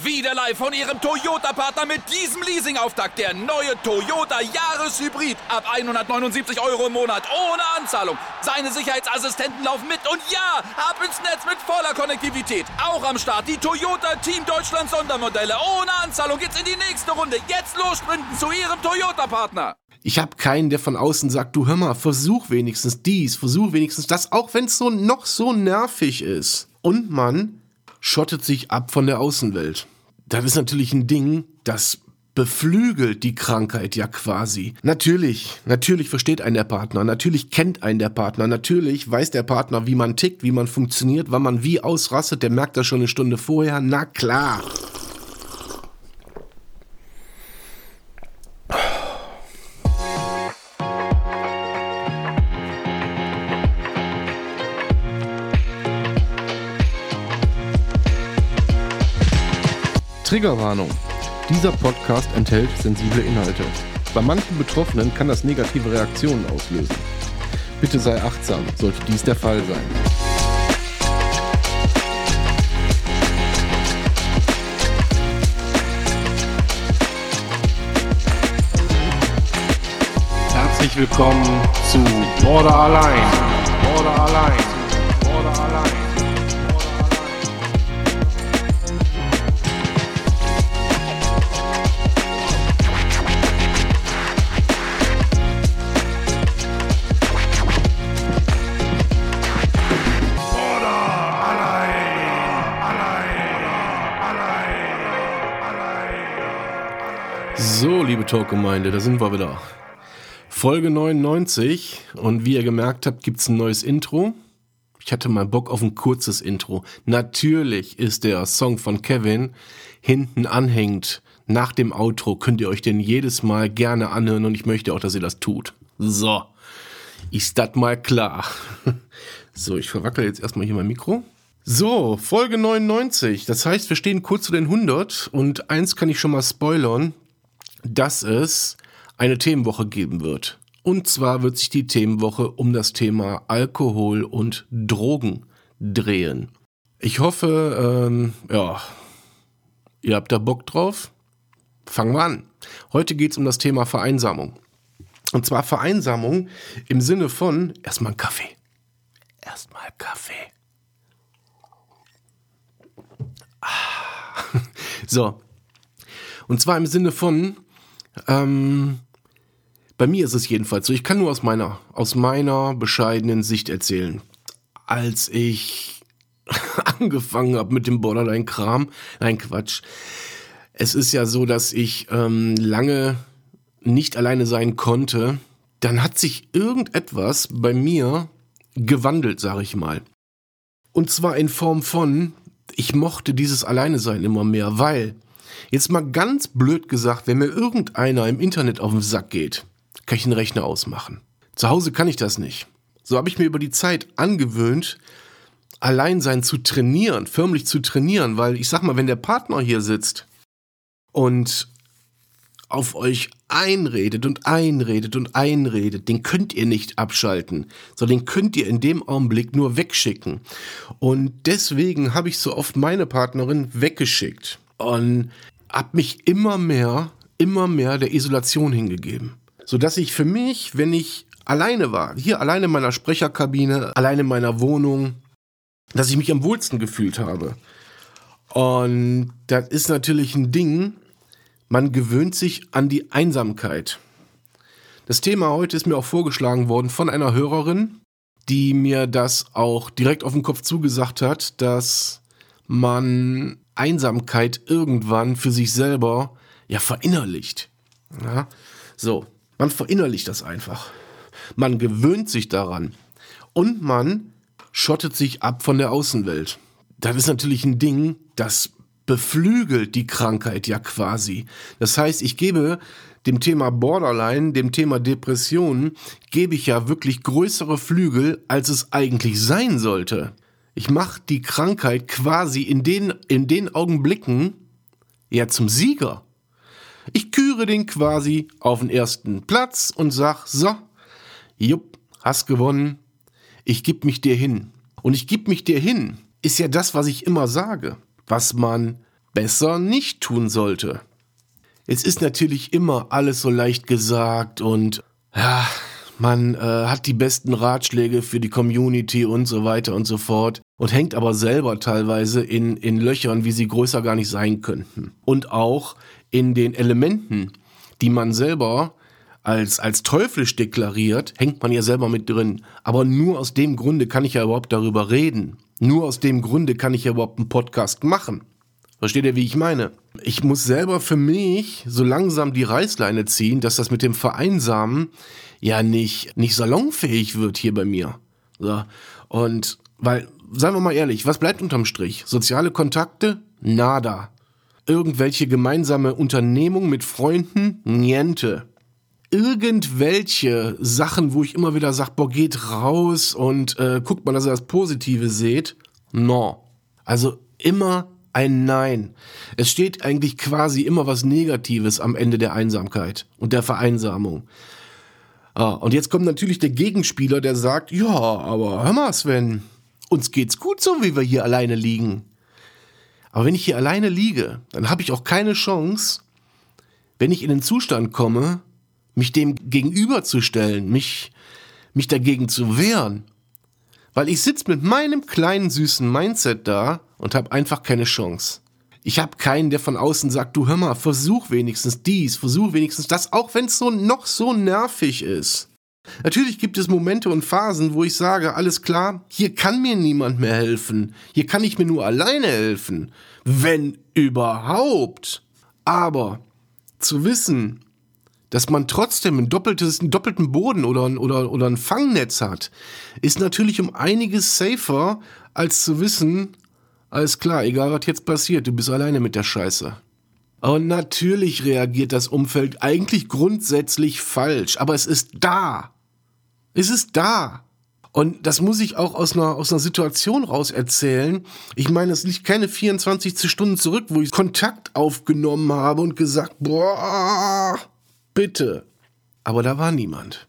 Wieder live von Ihrem Toyota-Partner mit diesem Leasing-Auftakt. Der neue Toyota Jahreshybrid. Ab 179 € im Monat. Ohne Anzahlung. Seine Sicherheitsassistenten laufen mit. Und ja, ab ins Netz mit voller Konnektivität. Auch am Start die Toyota Team Deutschland Sondermodelle. Ohne Anzahlung geht's in die nächste Runde. Jetzt los sprinten zu Ihrem Toyota-Partner. Ich habe keinen, der von außen sagt, du hör mal, versuch wenigstens dies, versuch wenigstens das, auch wenn es noch so nervig ist. Und man schottet sich ab von der Außenwelt. Das ist natürlich ein Ding, das beflügelt die Krankheit ja quasi. Natürlich versteht einen der Partner, natürlich kennt einen der Partner, natürlich weiß der Partner, wie man tickt, wie man funktioniert, wann man wie ausrastet, der merkt das schon eine Stunde vorher, na klar. Triggerwarnung. Dieser Podcast enthält sensible Inhalte. Bei manchen Betroffenen kann das negative Reaktionen auslösen. Bitte sei achtsam, sollte dies der Fall sein. Herzlich willkommen zu Border Allein. Border Allein. Border Allein. So, liebe Talkgemeinde, da sind wir wieder. Folge 99 und wie ihr gemerkt habt, gibt's ein neues Intro. Ich hatte mal Bock auf ein kurzes Intro. Natürlich ist der Song von Kevin hinten anhängend. Nach dem Outro könnt ihr euch den jedes Mal gerne anhören und ich möchte auch, dass ihr das tut. So, ist das mal klar. So, ich verwackel jetzt erstmal hier mein Mikro. So, Folge 99. Das heißt, wir stehen kurz zu den 100 und eins kann ich schon mal spoilern, dass es eine Themenwoche geben wird. Und zwar wird sich die Themenwoche um das Thema Alkohol und Drogen drehen. Ich hoffe, ihr habt da Bock drauf. Fangen wir an. Heute geht es um das Thema Vereinsamung. Und zwar Vereinsamung im Sinne von erstmal Kaffee. Erstmal Kaffee. So. Und zwar im Sinne von bei mir ist es jedenfalls so, ich kann nur aus meiner bescheidenen Sicht erzählen. Als ich angefangen habe mit dem Borderline-Kram, nein Quatsch, es ist ja so, dass ich lange nicht alleine sein konnte, dann hat sich irgendetwas bei mir gewandelt, sag ich mal. Und zwar in Form von, ich mochte dieses Alleine-Sein immer mehr, weil jetzt mal ganz blöd gesagt, wenn mir irgendeiner im Internet auf den Sack geht, kann ich den Rechner ausmachen. Zu Hause kann ich das nicht. So habe ich mir über die Zeit angewöhnt, Alleinsein zu trainieren, förmlich zu trainieren, weil ich sag mal, wenn der Partner hier sitzt und auf euch einredet und einredet und einredet, den könnt ihr nicht abschalten, sondern den könnt ihr in dem Augenblick nur wegschicken. Und deswegen habe ich so oft meine Partnerin weggeschickt und habe mich immer mehr der Isolation hingegeben. Sodass ich für mich, wenn ich alleine war, hier alleine in meiner Sprecherkabine, alleine in meiner Wohnung, dass ich mich am wohlsten gefühlt habe. Und das ist natürlich ein Ding, man gewöhnt sich an die Einsamkeit. Das Thema heute ist mir auch vorgeschlagen worden von einer Hörerin, die mir das auch direkt auf den Kopf zugesagt hat, dass man Einsamkeit irgendwann für sich selber verinnerlicht. Ja, so, man verinnerlicht das einfach. Man gewöhnt sich daran und man schottet sich ab von der Außenwelt. Das ist natürlich ein Ding, das beflügelt die Krankheit ja quasi. Das heißt, ich gebe dem Thema Borderline, dem Thema Depressionen, gebe ich ja wirklich größere Flügel, als es eigentlich sein sollte. Ich mache die Krankheit quasi in den Augenblicken ja zum Sieger. Ich küre den quasi auf den ersten Platz und sag, so, jupp, hast gewonnen, ich geb mich dir hin. Und ich geb mich dir hin ist ja das, was ich immer sage, was man besser nicht tun sollte. Es ist natürlich immer alles so leicht gesagt und ja, man hat die besten Ratschläge für die Community und so weiter und so fort und hängt aber selber teilweise in Löchern, wie sie größer gar nicht sein könnten. Und auch in den Elementen, die man selber als teuflisch deklariert, hängt man ja selber mit drin. Aber nur aus dem Grunde kann ich ja überhaupt darüber reden. Nur aus dem Grunde kann ich ja überhaupt einen Podcast machen. Versteht ihr, wie ich meine? Ich muss selber für mich so langsam die Reißleine ziehen, dass das mit dem Vereinsamen ja nicht salonfähig wird hier bei mir. So. Und weil, seien wir mal ehrlich, was bleibt unterm Strich? Soziale Kontakte? Nada. Irgendwelche gemeinsame Unternehmung mit Freunden? Niente. Irgendwelche Sachen, wo ich immer wieder sage, boah, geht raus und guckt mal, dass ihr das Positive seht? No. Also immer ein Nein. Es steht eigentlich quasi immer was Negatives am Ende der Einsamkeit und der Vereinsamung. Und jetzt kommt natürlich der Gegenspieler, der sagt, ja, aber hör mal, Sven, uns geht's gut so, wie wir hier alleine liegen. Aber wenn ich hier alleine liege, dann habe ich auch keine Chance, wenn ich in den Zustand komme, mich dem gegenüberzustellen, mich dagegen zu wehren. Weil ich sitze mit meinem kleinen, süßen Mindset da und habe einfach keine Chance. Ich habe keinen, der von außen sagt, du hör mal, versuch wenigstens dies, versuch wenigstens das, auch wenn es noch so nervig ist. Natürlich gibt es Momente und Phasen, wo ich sage, alles klar, hier kann mir niemand mehr helfen. Hier kann ich mir nur alleine helfen. Wenn überhaupt. Aber zu wissen, dass man trotzdem einen doppelten Boden oder ein Fangnetz hat, ist natürlich um einiges safer, als zu wissen, alles klar, egal was jetzt passiert, du bist alleine mit der Scheiße. Und natürlich reagiert das Umfeld eigentlich grundsätzlich falsch, aber es ist da. Es ist da. Und das muss ich auch aus einer Situation raus erzählen. Ich meine, es liegt keine 24 Stunden zurück, wo ich Kontakt aufgenommen habe und gesagt, boah, bitte. Aber da war niemand.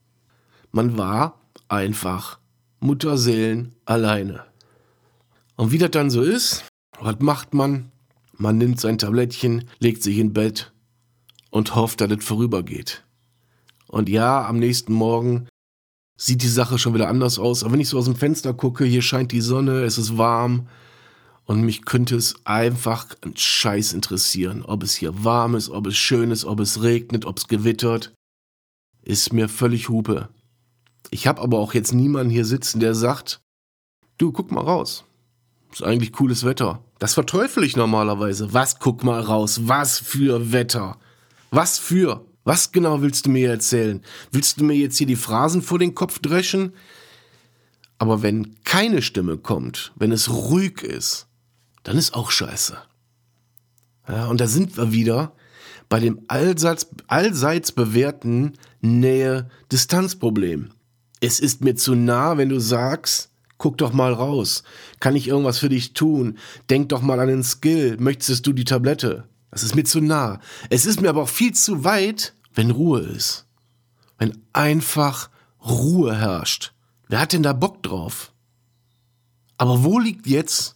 Man war einfach Mutterseelen alleine. Und wie das dann so ist, was macht man? Man nimmt sein Tablettchen, legt sich in Bett und hofft, dass es vorübergeht. Und ja, am nächsten Morgen sieht die Sache schon wieder anders aus. Aber wenn ich so aus dem Fenster gucke, hier scheint die Sonne, es ist warm. Und mich könnte es einfach ein Scheiß interessieren. Ob es hier warm ist, ob es schön ist, ob es regnet, ob es gewittert. Ist mir völlig Hupe. Ich habe aber auch jetzt niemanden hier sitzen, der sagt, du, guck mal raus. Ist eigentlich cooles Wetter. Das verteufel ich normalerweise. Was, guck mal raus? Was für Wetter? Was genau willst du mir erzählen? Willst du mir jetzt hier die Phrasen vor den Kopf dreschen? Aber wenn keine Stimme kommt, wenn es ruhig ist, dann ist auch scheiße. Ja, und da sind wir wieder bei dem allseits bewährten Nähe-Distanz-Problem. Es ist mir zu nah, wenn du sagst, guck doch mal raus. Kann ich irgendwas für dich tun? Denk doch mal an den Skill. Möchtest du die Tablette? Das ist mir zu nah. Es ist mir aber auch viel zu weit, wenn Ruhe ist. Wenn einfach Ruhe herrscht. Wer hat denn da Bock drauf? Aber wo liegt jetzt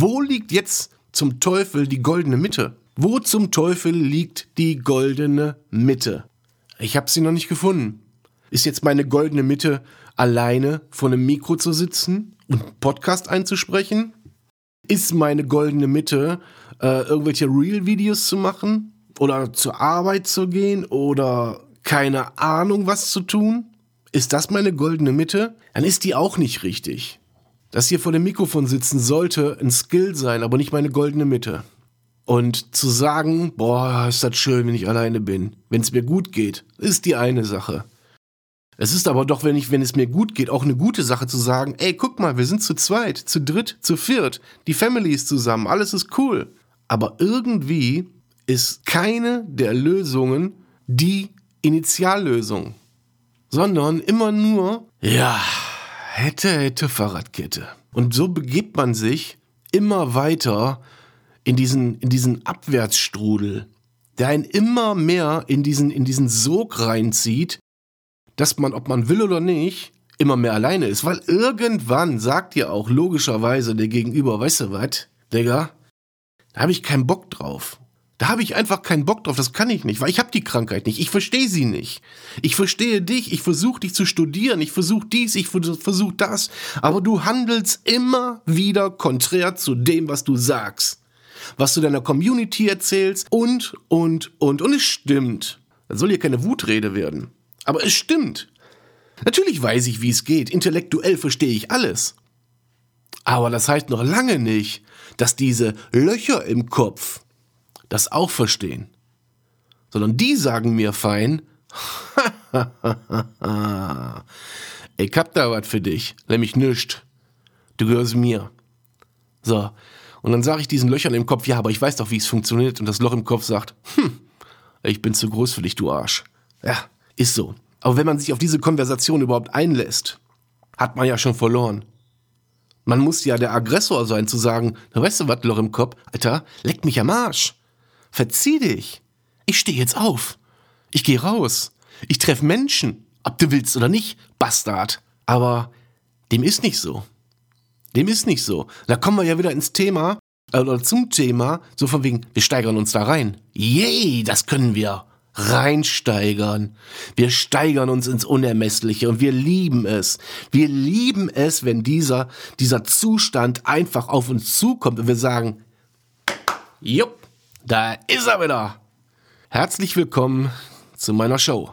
zum Teufel die goldene Mitte? Wo zum Teufel liegt die goldene Mitte? Ich habe sie noch nicht gefunden. Ist jetzt meine goldene Mitte, alleine vor einem Mikro zu sitzen und einen Podcast einzusprechen? Ist meine goldene Mitte, irgendwelche Reel-Videos zu machen? Oder zur Arbeit zu gehen? Oder keine Ahnung, was zu tun? Ist das meine goldene Mitte? Dann ist die auch nicht richtig. Das hier vor dem Mikrofon sitzen sollte ein Skill sein, aber nicht meine goldene Mitte. Und zu sagen, boah, ist das schön, wenn ich alleine bin. Wenn es mir gut geht, ist die eine Sache. Es ist aber doch, wenn es mir gut geht, auch eine gute Sache zu sagen, ey, guck mal, wir sind zu zweit, zu dritt, zu viert, die Family ist zusammen, alles ist cool. Aber irgendwie ist keine der Lösungen die Initiallösung, sondern immer nur, ja, hätte Fahrradkette. Und so begibt man sich immer weiter in diesen Abwärtsstrudel, der einen immer mehr in diesen Sog reinzieht, dass man, ob man will oder nicht, immer mehr alleine ist. Weil irgendwann sagt ja auch logischerweise der Gegenüber, weißt du was, Digga, Da habe ich keinen Bock drauf. Da habe ich einfach keinen Bock drauf, das kann ich nicht, weil ich habe die Krankheit nicht, ich verstehe sie nicht. Ich verstehe dich, ich versuche dich zu studieren, ich versuche dies, ich versuche das, aber du handelst immer wieder konträr zu dem, was du sagst. Was du deiner Community erzählst und es stimmt. Das soll hier keine Wutrede werden, aber es stimmt. Natürlich weiß ich, wie es geht, intellektuell verstehe ich alles. Aber das heißt noch lange nicht, dass diese Löcher im Kopf das auch verstehen. Sondern die sagen mir fein, ich hab da was für dich, nämlich nischt. Du gehörst mir. So, und dann sage ich diesen Löchern im Kopf, ja, aber ich weiß doch, wie es funktioniert. Und das Loch im Kopf sagt, ich bin zu groß für dich, du Arsch. Ja, ist so. Aber wenn man sich auf diese Konversation überhaupt einlässt, hat man ja schon verloren. Man muss ja der Aggressor sein, zu sagen, weißt du was, Loch im Kopf, Alter, leck mich am Arsch. Verzieh dich. Ich stehe jetzt auf. Ich gehe raus. Ich treffe Menschen, ob du willst oder nicht, Bastard. Aber dem ist nicht so. Dem ist nicht so. Da kommen wir ja wieder ins Thema, oder zum Thema, so von wegen, wir steigern uns da rein. Yay, das können wir. Reinsteigern. Wir steigern uns ins Unermessliche und wir lieben es. Wir lieben es, wenn dieser Zustand einfach auf uns zukommt und wir sagen, jupp, da ist er wieder. Herzlich willkommen zu meiner Show.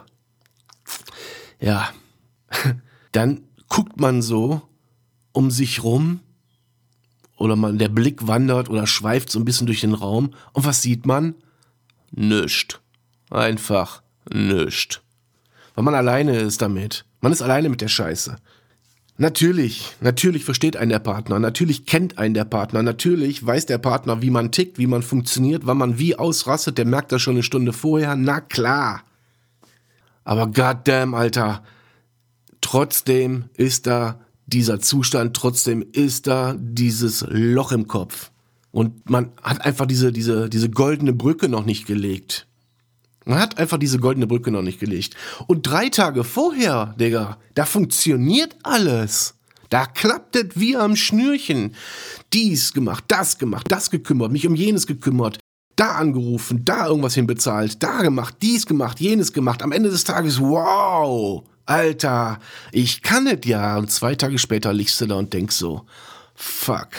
Ja, dann guckt man so um sich rum oder der Blick wandert oder schweift so ein bisschen durch den Raum und was sieht man? Nischt. Einfach nischt. Weil man alleine ist damit. Man ist alleine mit der Scheiße. Natürlich versteht einen der Partner, natürlich kennt einen der Partner, natürlich weiß der Partner, wie man tickt, wie man funktioniert, wann man wie ausrastet, der merkt das schon eine Stunde vorher, na klar. Aber goddamn, Alter, trotzdem ist da dieser Zustand, trotzdem ist da dieses Loch im Kopf. Und man hat einfach diese goldene Brücke noch nicht gelegt. Man hat einfach diese goldene Brücke noch nicht gelegt. Und 3 Tage vorher, Digga, da funktioniert alles. Da klappt es wie am Schnürchen. Dies gemacht, das gekümmert, mich um jenes gekümmert, da angerufen, da irgendwas hinbezahlt, da gemacht, dies gemacht, jenes gemacht. Am Ende des Tages, wow, Alter, ich kann es ja. Und 2 Tage später liegst du da und denkst so, fuck.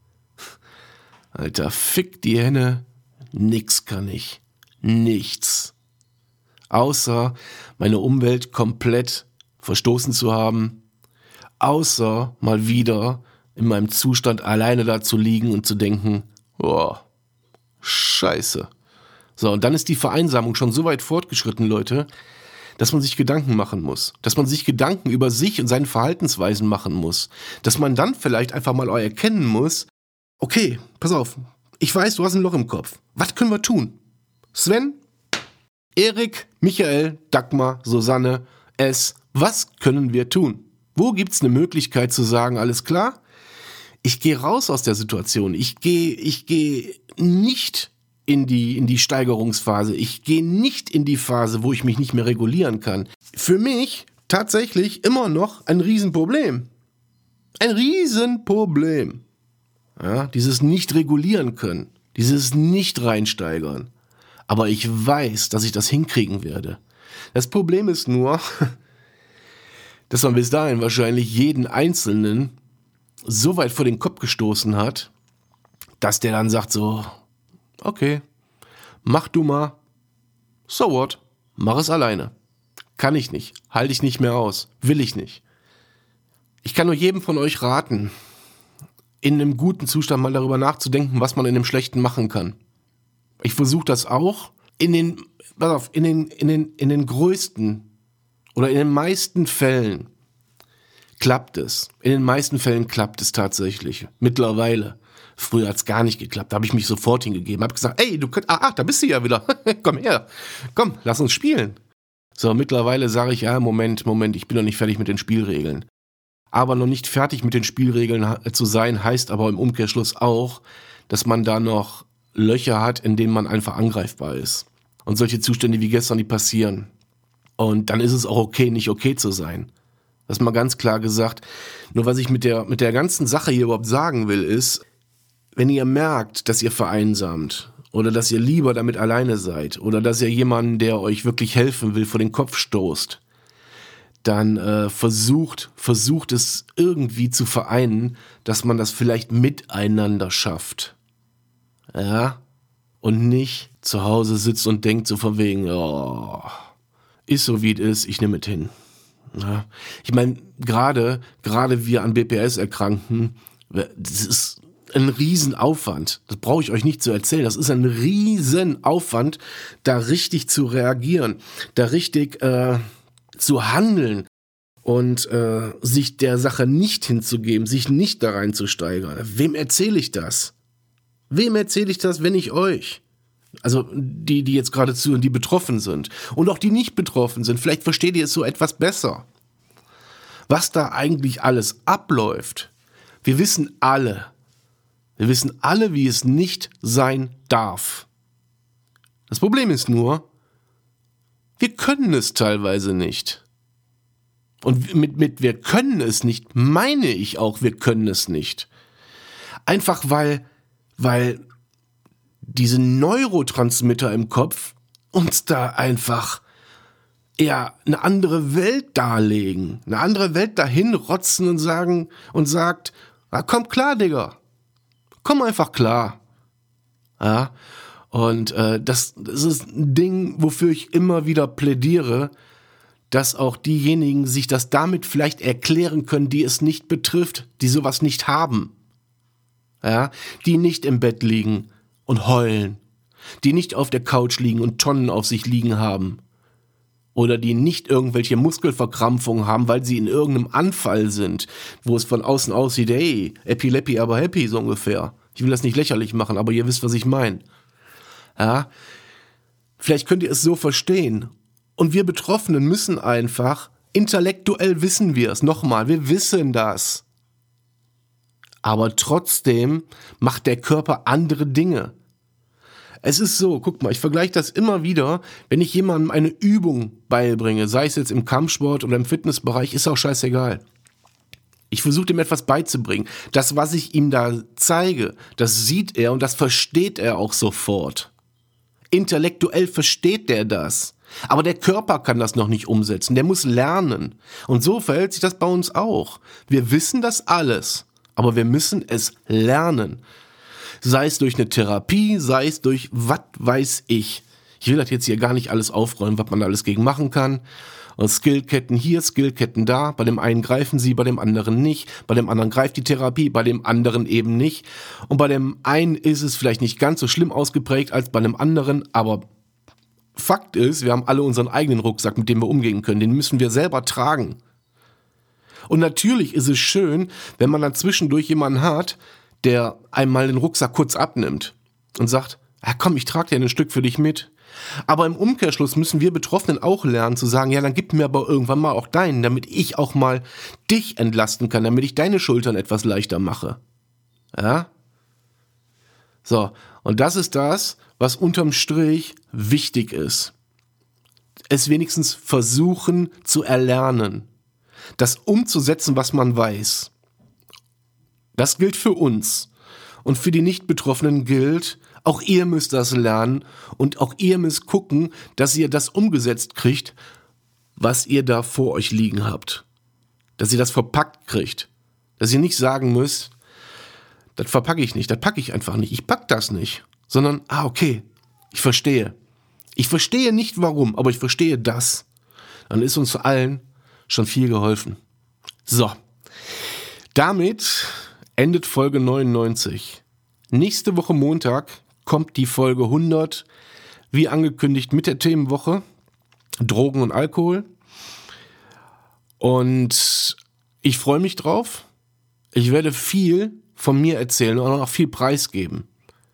Alter, fick die Henne, nix kann ich. Nichts. Außer meine Umwelt komplett verstoßen zu haben, außer mal wieder in meinem Zustand alleine da zu liegen und zu denken, oh, scheiße. So, und dann ist die Vereinsamung schon so weit fortgeschritten, Leute, dass man sich Gedanken machen muss. Dass man sich Gedanken über sich und seine Verhaltensweisen machen muss. Dass man dann vielleicht einfach mal erkennen muss, okay, pass auf, ich weiß, du hast ein Loch im Kopf. Was können wir tun? Sven, Erik, Michael, Dagmar, Susanne, was können wir tun? Wo gibt's eine Möglichkeit zu sagen, alles klar? Ich gehe raus aus der Situation. Ich gehe nicht in die Steigerungsphase. Ich gehe nicht in die Phase, wo ich mich nicht mehr regulieren kann. Für mich tatsächlich immer noch ein Riesenproblem. Ein Riesenproblem. Ja, dieses nicht regulieren können. Dieses nicht reinsteigern. Aber ich weiß, dass ich das hinkriegen werde. Das Problem ist nur, dass man bis dahin wahrscheinlich jeden Einzelnen so weit vor den Kopf gestoßen hat, dass der dann sagt so, okay, mach du mal, so what, mach es alleine. Kann ich nicht, halte ich nicht mehr aus, will ich nicht. Ich kann nur jedem von euch raten, in einem guten Zustand mal darüber nachzudenken, was man in einem schlechten machen kann. Ich versuche das auch in den größten oder in den meisten Fällen klappt es. In den meisten Fällen klappt es tatsächlich. Mittlerweile. Früher hat es gar nicht geklappt. Da habe ich mich sofort hingegeben. Habe gesagt, ey, du könnt, da bist du ja wieder. Komm her. Komm, lass uns spielen. So, mittlerweile sage ich, ja, Moment, ich bin noch nicht fertig mit den Spielregeln. Aber noch nicht fertig mit den Spielregeln zu sein, heißt aber im Umkehrschluss auch, dass man da noch Löcher hat, in denen man einfach angreifbar ist. Und solche Zustände wie gestern, die passieren. Und dann ist es auch okay, nicht okay zu sein. Das ist mal ganz klar gesagt. Nur was ich mit der ganzen Sache hier überhaupt sagen will, ist, wenn ihr merkt, dass ihr vereinsamt oder dass ihr lieber damit alleine seid oder dass ihr jemanden, der euch wirklich helfen will, vor den Kopf stoßt, dann versucht es irgendwie zu vereinen, dass man das vielleicht miteinander schafft. Ja? Und nicht zu Hause sitzt und denkt so von wegen, oh, ist so wie es ist, ich nehme es hin. Ja? Ich meine, gerade wir an BPS Erkrankten, das ist ein Riesenaufwand. Das brauche ich euch nicht zu erzählen. Das ist ein Riesenaufwand, da richtig zu reagieren, da richtig zu handeln und sich der Sache nicht hinzugeben, sich nicht da reinzusteigern. Wem erzähle ich das? Wem erzähle ich das, wenn nicht euch? Also die jetzt gerade zuhören, die betroffen sind. Und auch die nicht betroffen sind. Vielleicht versteht ihr es so etwas besser. Was da eigentlich alles abläuft. Wir wissen alle, wie es nicht sein darf. Das Problem ist nur, wir können es teilweise nicht. Und mit wir können es nicht, meine ich auch, wir können es nicht. Einfach weil diese Neurotransmitter im Kopf uns da einfach eine andere Welt darlegen. Eine andere Welt dahin rotzen und sagt, komm klar, Digga. Komm einfach klar. Ja. Und das ist ein Ding, wofür ich immer wieder plädiere, dass auch diejenigen sich das damit vielleicht erklären können, die es nicht betrifft, die sowas nicht haben. Ja, die nicht im Bett liegen und heulen, die nicht auf der Couch liegen und Tonnen auf sich liegen haben oder die nicht irgendwelche Muskelverkrampfungen haben, weil sie in irgendeinem Anfall sind, wo es von außen aussieht, hey, epileppi, aber happy, so ungefähr. Ich will das nicht lächerlich machen, aber ihr wisst, was ich meine. Ja, vielleicht könnt ihr es so verstehen. Und wir Betroffenen müssen einfach, intellektuell wissen wir es, nochmal, wir wissen das. Aber trotzdem macht der Körper andere Dinge. Es ist so, guck mal, ich vergleiche das immer wieder, wenn ich jemandem eine Übung beibringe, sei es jetzt im Kampfsport oder im Fitnessbereich, ist auch scheißegal. Ich versuche ihm etwas beizubringen. Das, was ich ihm da zeige, das sieht er und das versteht er auch sofort. Intellektuell versteht der das. Aber der Körper kann das noch nicht umsetzen, der muss lernen. Und so verhält sich das bei uns auch. Wir wissen das alles. Aber wir müssen es lernen. Sei es durch eine Therapie, sei es durch was weiß ich. Ich will das jetzt hier gar nicht alles aufrollen, was man alles gegen machen kann. Und Skillketten hier, Skillketten da. Bei dem einen greifen sie, bei dem anderen nicht. Bei dem anderen greift die Therapie, bei dem anderen eben nicht. Und bei dem einen ist es vielleicht nicht ganz so schlimm ausgeprägt als bei dem anderen. Aber Fakt ist, wir haben alle unseren eigenen Rucksack, mit dem wir umgehen können. Den müssen wir selber tragen. Und natürlich ist es schön, wenn man dann zwischendurch jemanden hat, der einmal den Rucksack kurz abnimmt und sagt, komm, ich trage dir ein Stück für dich mit. Aber im Umkehrschluss müssen wir Betroffenen auch lernen zu sagen, ja, dann gib mir aber irgendwann mal auch deinen, damit ich auch mal dich entlasten kann, damit ich deine Schultern etwas leichter mache. Ja? So, und das ist das, was unterm Strich wichtig ist. Es wenigstens versuchen zu erlernen. Das umzusetzen, was man weiß. Das gilt für uns. Und für die Nicht-Betroffenen gilt, auch ihr müsst das lernen und auch ihr müsst gucken, dass ihr das umgesetzt kriegt, was ihr da vor euch liegen habt. Dass ihr das verpackt kriegt. Dass ihr nicht sagen müsst, das verpacke ich nicht, das packe ich einfach nicht, ich packe das nicht. Sondern, okay, ich verstehe. Ich verstehe nicht warum, aber ich verstehe das. Dann ist uns allen schon viel geholfen. So, damit endet Folge 99. Nächste Woche Montag kommt die Folge 100, wie angekündigt mit der Themenwoche Drogen und Alkohol. Und ich freue mich drauf. Ich werde viel von mir erzählen und auch viel preisgeben.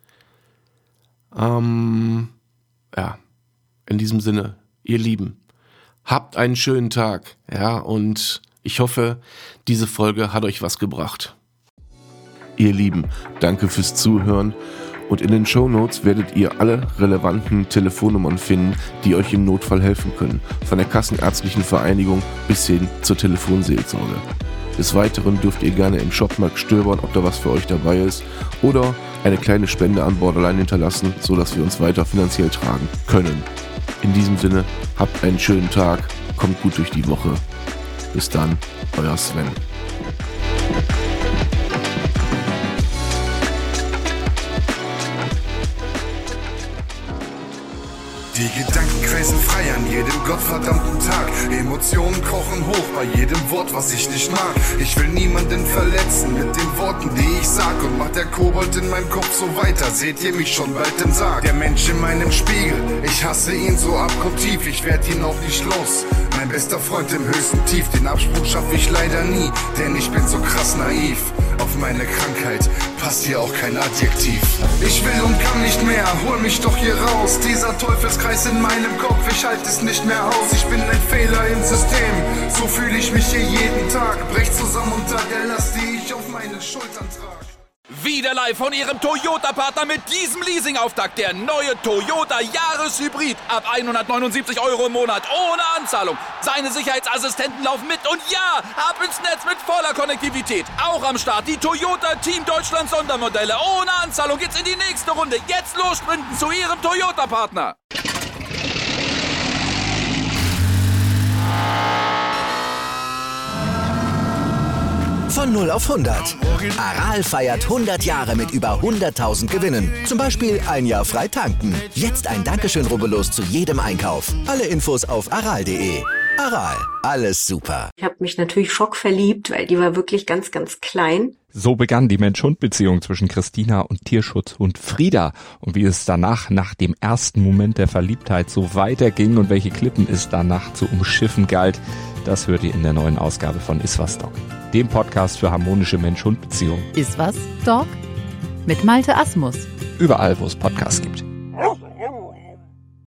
In diesem Sinne, ihr Lieben, habt einen schönen Tag, und ich hoffe, diese Folge hat euch was gebracht. Ihr Lieben, danke fürs Zuhören und in den Shownotes werdet ihr alle relevanten Telefonnummern finden, die euch im Notfall helfen können, von der Kassenärztlichen Vereinigung bis hin zur Telefonseelsorge. Des Weiteren dürft ihr gerne im Shop mal stöbern, ob da was für euch dabei ist, oder eine kleine Spende an Borderline hinterlassen, sodass wir uns weiter finanziell tragen können. In diesem Sinne, habt einen schönen Tag, kommt gut durch die Woche. Bis dann, euer Sven. Die Gedanken kreisen frei an jedem gottverdammten Tag. Emotionen kochen hoch bei jedem Wort, was ich nicht mag. Ich will niemanden verletzen mit den Worten, die ich sag. Und macht der Kobold in meinem Kopf so weiter, seht ihr mich schon bald im Sarg. Der Mensch in meinem Spiegel, ich hasse ihn so abgrundtief. Ich werd ihn auch nicht los, mein bester Freund im höchsten Tief. Den Absprung schaff ich leider nie, denn ich bin so krass naiv. Auf meine Krankheit passt hier auch kein Adjektiv. Ich will und kann nicht mehr, hol mich doch hier raus. Dieser Teufelskreis in meinem Kopf, ich halte es nicht mehr aus. Ich bin ein Fehler im System, so fühle ich mich hier jeden Tag. Brech zusammen unter der Last, die ich auf meinen Schultern trage. Wieder live von Ihrem Toyota-Partner mit diesem Leasing-Auftakt. Der neue Toyota Jahreshybrid. Ab 179 € im Monat. Ohne Anzahlung. Seine Sicherheitsassistenten laufen mit. Und ja, ab ins Netz mit voller Konnektivität. Auch am Start die Toyota Team Deutschland Sondermodelle. Ohne Anzahlung geht's in die nächste Runde. Jetzt los sprinten zu Ihrem Toyota-Partner. Von 0 auf 100. Aral feiert 100 Jahre mit über 100.000 Gewinnen. Zum Beispiel ein Jahr frei tanken. Jetzt ein Dankeschön, rubbellos zu jedem Einkauf. Alle Infos auf aral.de. Aral, alles super. Ich habe mich natürlich schockverliebt, weil die war wirklich ganz, ganz klein. So begann die Mensch-Hund-Beziehung zwischen Christina und Tierschutzhund Frieda. Und wie es danach, nach dem ersten Moment der Verliebtheit, so weiterging und welche Klippen es danach zu umschiffen galt, das hört ihr in der neuen Ausgabe von Iswas Dog, dem Podcast für harmonische Mensch-Hund-Beziehungen. Iswas Dog? Mit Malte Asmus. Überall, wo es Podcasts gibt.